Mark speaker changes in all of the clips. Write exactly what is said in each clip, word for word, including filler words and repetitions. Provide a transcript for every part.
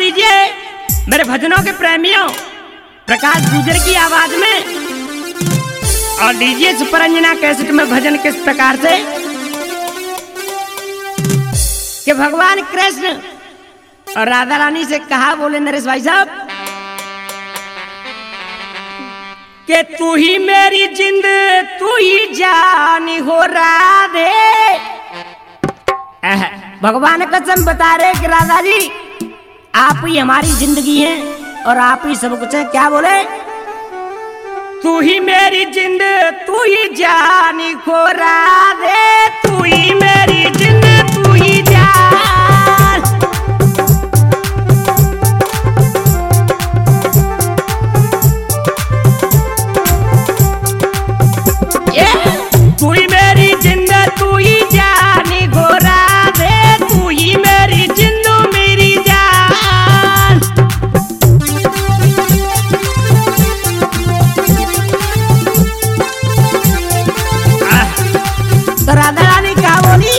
Speaker 1: दीजिए मेरे भजनों के प्रेमियों प्रकाश गुजर की आवाज में। और डीजे सुपरंजना कैसेट में भजन किस प्रकार से कि भगवान कृष्ण और राधा रानी से कहा, बोले नरेश भाई साहब कि तू ही मेरी जिंद तू ही जान हो राधे। भगवान कसम बता रहे कि राधा जी आप ही हमारी जिंदगी हैं और आप ही सब कुछ है। क्या बोले? तू ही मेरी जिंद तू ही जान हो राधे, तू ही मेरी जिंद तू ही जान। तू ही मेरी जिंद तू ही जान हो राधे, तू ही मेरी जिंद मेरी जान। तो राधा रानी क्या बोली?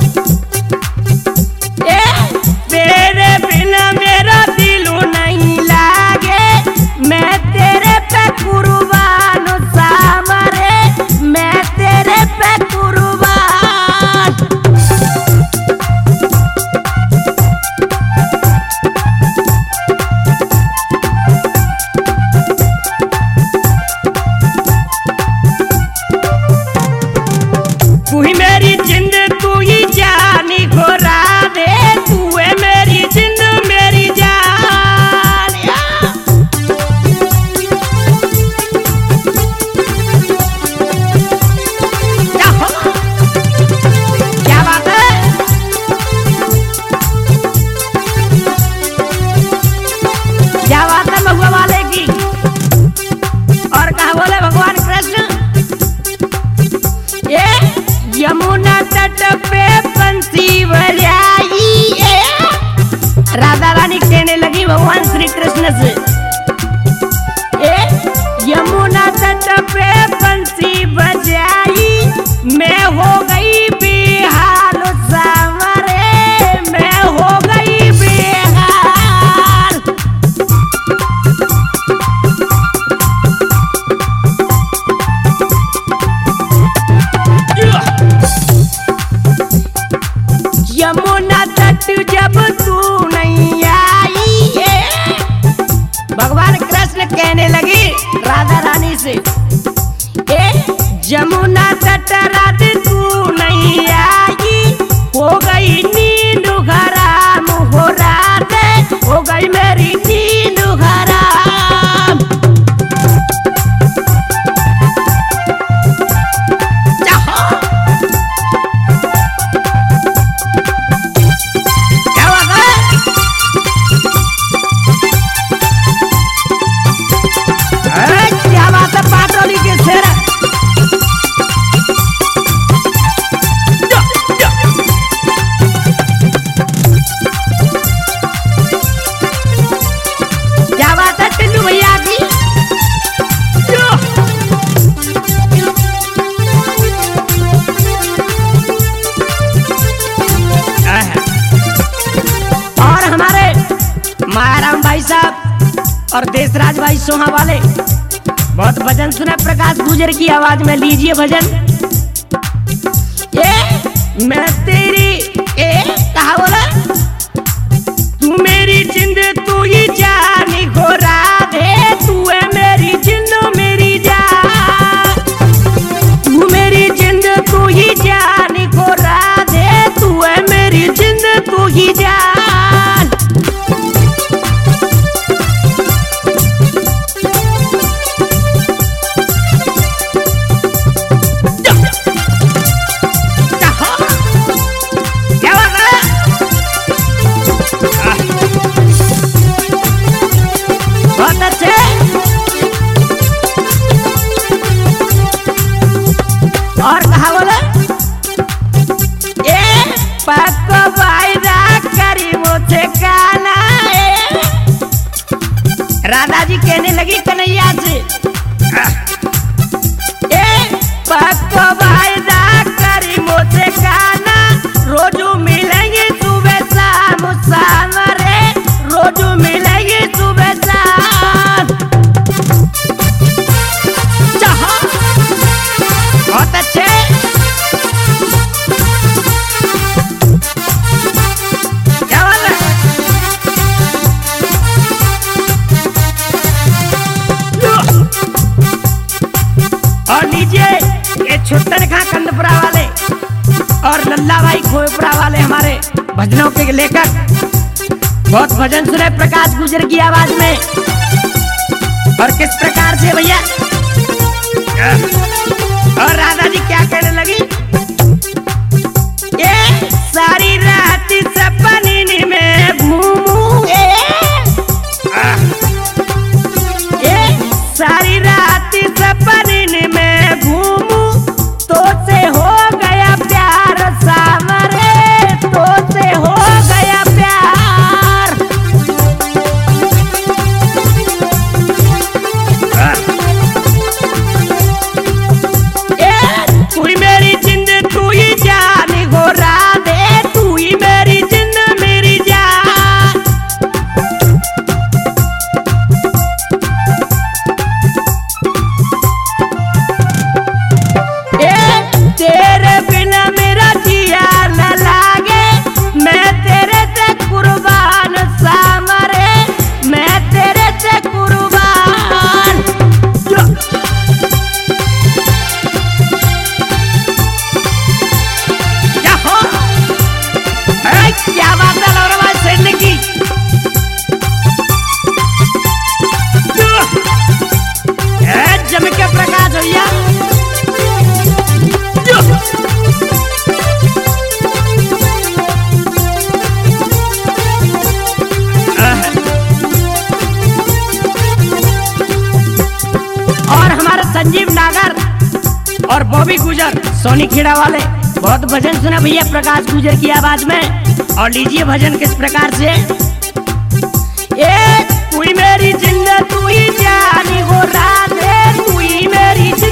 Speaker 1: ए तेरे बिना मेरा दिल नहीं लागे, मैं तेरे पे कुर्बान सामरे, मैं तेरे पे कुर्बान। तू ही मेरी जिंद तू ही जानी हो राधे, तू है मेरी जिंद मेरी जान। क्या बात है? क्या बात है महुआ वाले की? और कहा बोले भगवान कृष्ण, ये यमुना तट पे बंसी बजाई। राधा रानी कहने लगी भगवान श्री कृष्ण से, ए यमुना तट पे बंसी बजाई, मैं हो गई बेहाल सामरे, मैं हो गई बेहाल। यमुना तट जब तू नहीं आई है, भगवान कृष्ण कहने लगी राधा रानी से, ए यमुना तट रात तू नहीं आई, हो गई नींद हराम हो राधे, हो गई मेरी नींद हराम। क्या बात है पाटोली के शेर? क्या बात है टिल्लू भैया की? और हमारे मायाराम भाई साहब और देशराज भाई सोहा वाले बहुत भजन सुने प्रकाश गुजर की आवाज में। लीजिए भजन। ए मैं तेरी ए कहा बोला, तू मेरी जिंद तू ही जानी हो राधे, तू है मेरी जिंद मेरी जान। तू मेरी जिंद तू ही जानी हो राधे, तू है मेरी जिंद तू ही जान। बहुत अच्छे। और कहा बोले, ए पक वायदा करी वो छुट्टन खा कंदपुरा वाले और लल्ला भाई खोएपुरा वाले हमारे भजनों के लेकर बहुत भजन सुने प्रकाश गुजर की आवाज में। और किस प्रकार से भैया, और राधा जी क्या कहने लगी, ये सारी रात सपने में घूमू, ये सारी रात सपने में घूमू, तो से हो गया प्यार सामरे, तो से हो गया प्यार। ए तू ही मेरी जिंद तू ही जान हो राधे, तू ही मेरी जिंद मेरी जान। ए तेरे बिना मेरा जिया न लागे, मैं तेरे से कुर्बान सामरे, मैं तेरे से कुर्बान। क्या हो, अरे क्या बात है लौरवा सेठ की, जम के प्रकाश भैया। और हमारे संजीव नागर और बॉबी गुजर सोनी खेड़ा वाले बहुत भजन सुना भैया प्रकाश गुजर की आवाज में। और लीजिए भजन किस प्रकार से, ए तू ही मेरी जिंद तू ही जान हो राधे, तू ही मेरी जिंद